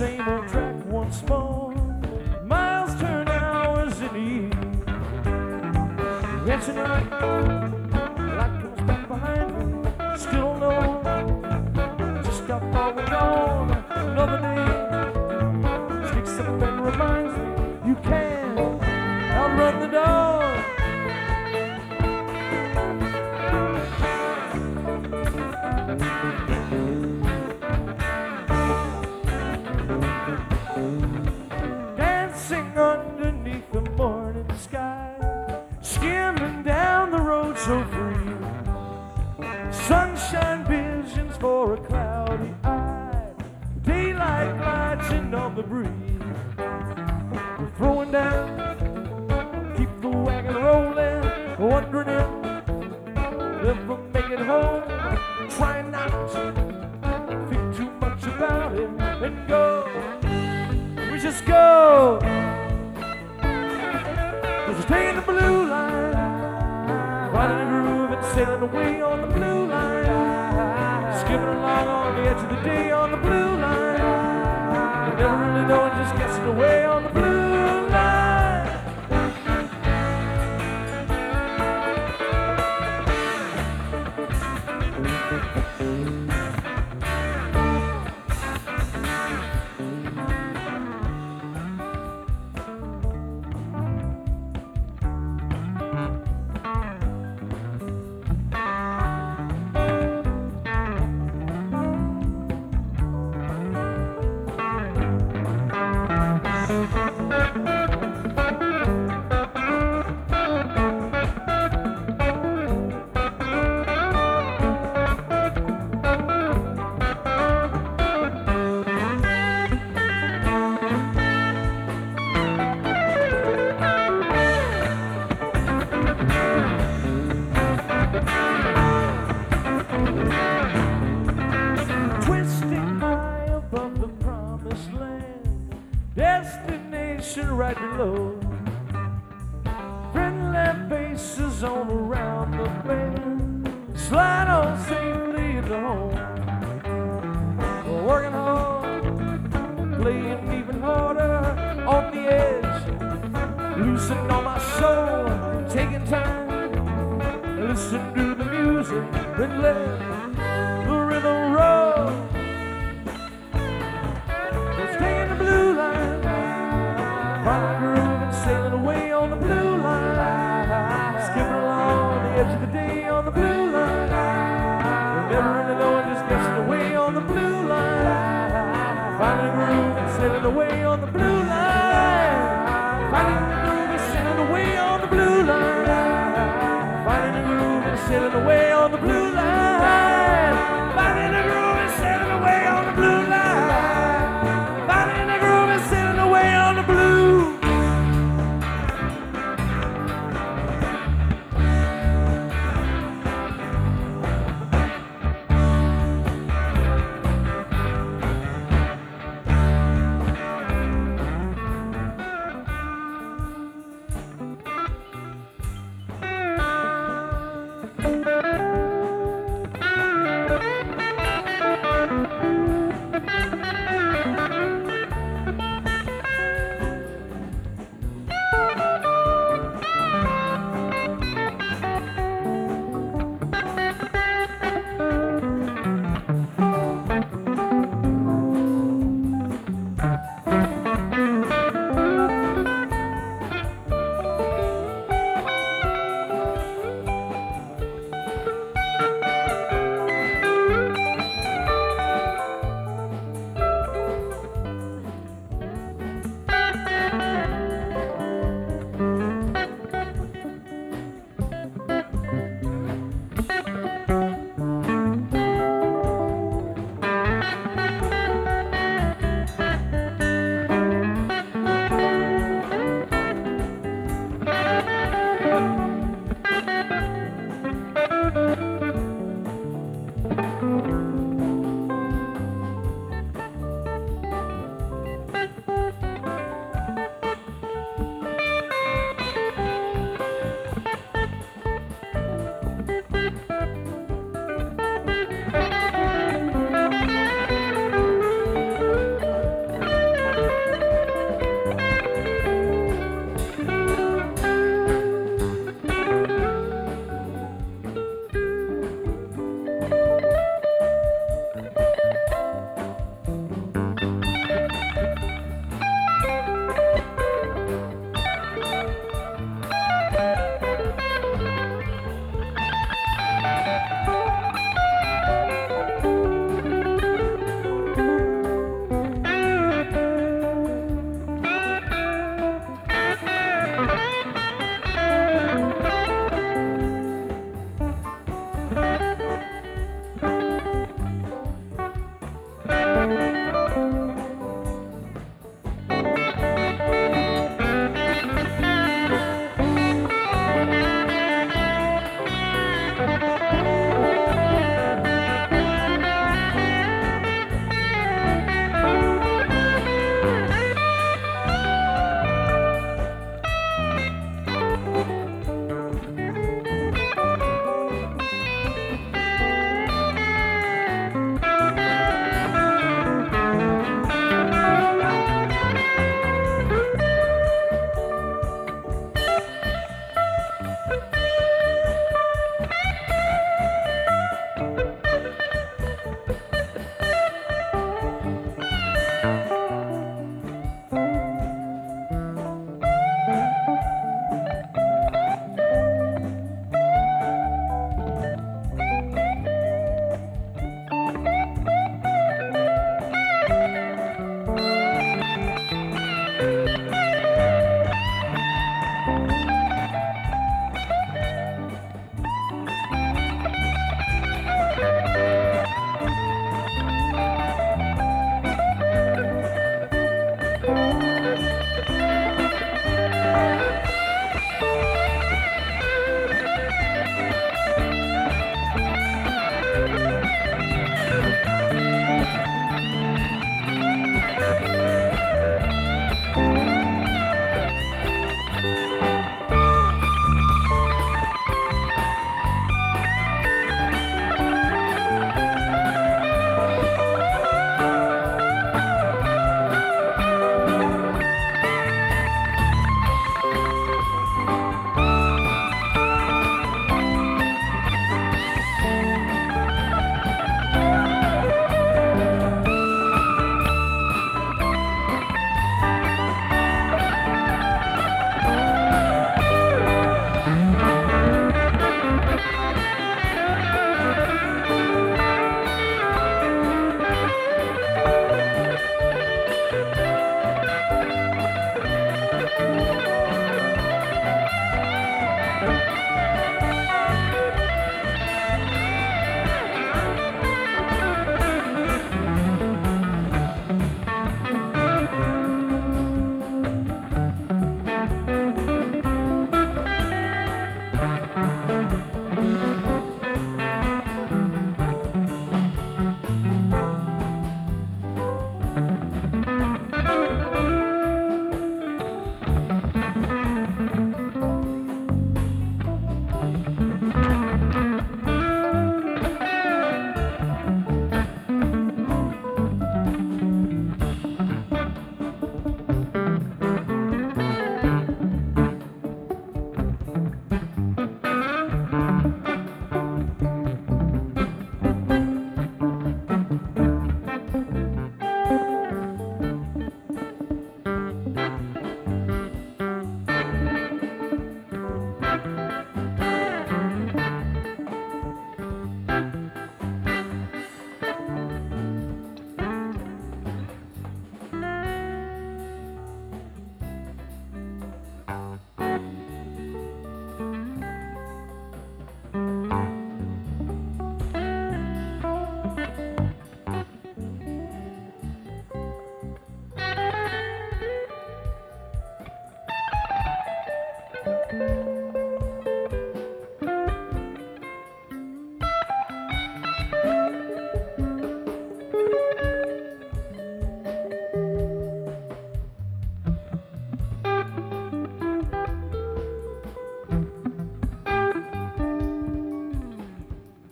same old track once more. Miles turn hours in the evening. And tonight, light comes back behind me. Still no, just how far we're gone. Another day sneaks up and reminds me you can't outrun the dawn. Dancing underneath the morning sky, skimming down the road so free. Sunshine visions for a cloudy eye, daylight gliding on the breeze. We're throwing down, keep the wagon rolling, wondering if we'll make it home. Trying not to think too much about it and go. We just go. 'Cause we're taking the blue line, finding a groove and sailing away on the blue line. Skipping along on the edge of the day on the blue line. You never really know it, just guessing away on the blue line. Destination right below. Friendly faces on around the bend. Slide on safely into home. We're working hard, playing even harder on the edge. Loosening on my soul, taking time. Listen to the music and let the rhythm roll. It's taking the blue line, finding a groove and sailing away on the blue line. Skipping along the edge of the day on the blue line. Never really knowing, just guessing away on the blue line. Finding a groove and sailing away on the blue line. Finding a groove and sailing away on the blue line. Finding a groove and sailing away on